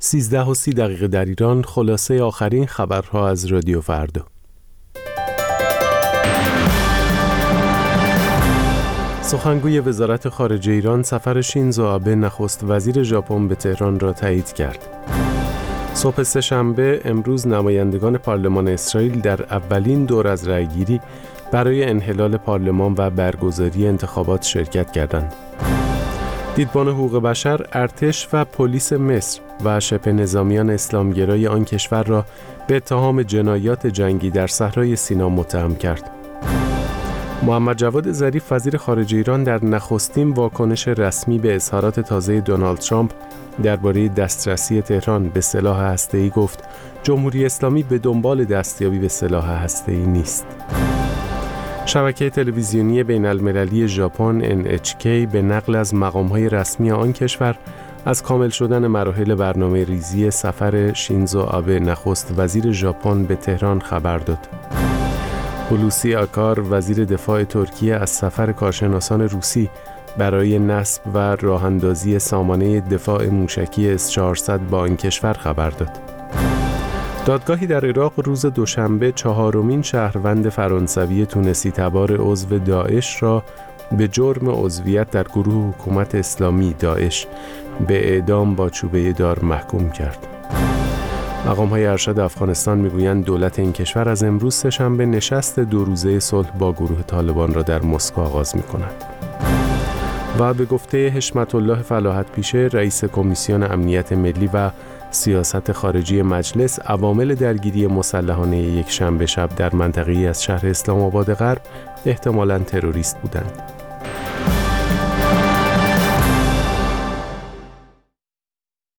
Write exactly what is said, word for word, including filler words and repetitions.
سیزده و سی دقیقه در ایران. خلاصه آخرین خبرها از رادیو فردا. سخنگوی وزارت خارجه ایران سفر شینزو آبه نخست وزیر ژاپن به تهران را تایید کرد. صبح سه‌شنبه امروز نمایندگان پارلمان اسرائیل در اولین دور از رأیگیری برای انحلال پارلمان و برگزاری انتخابات شرکت کردند. دیدبان حقوق بشر ارتش و پلیس مصر و شبه نظامیان اسلامگرای آن کشور را به اتهام جنایات جنگی در صحرای سینا متهم کرد. محمد جواد ظریف وزیر خارجه ایران در نخستین واکنش رسمی به اظهارات تازه دونالد ترامپ درباره دسترسی تهران به سلاح هسته‌ای گفت جمهوری اسلامی به دنبال دستیابی به سلاح هسته‌ای نیست. شبکه تلویزیونی بین المللی ژاپن ان اچ کی به نقل از مقام‌های رسمی آن کشور از کامل شدن مراحل برنامه ریزی سفر شینزو آبه نخست وزیر ژاپن به تهران خبر داد. هولوسی آکار وزیر دفاع ترکیه از سفر کارشناسان روسی برای نصب و راه‌اندازی سامانه دفاع موشکی اس چهارصد با این کشور خبر داد. دادگاهی در عراق روز دوشنبه چهارمین شهروند فرانسوی تونسی تبار عضو داعش را به جرم عضویت در گروه حکومت اسلامی داعش به اعدام با چوبه دار محکوم کرد. مقام‌های ارشد افغانستان می‌گویند دولت این کشور از امروز سه‌شنبه نشست دو روزه صلح با گروه طالبان را در مسکو آغاز می‌کند. و به گفته حشمت الله فلاحت پیشه رئیس کمیسیون امنیت ملی و سیاست خارجی مجلس، عوامل درگیری مسلحانه یک شنبه شب در منطقه‌ای از شهر اسلام آباد غرب احتمالاً تروریست بودند.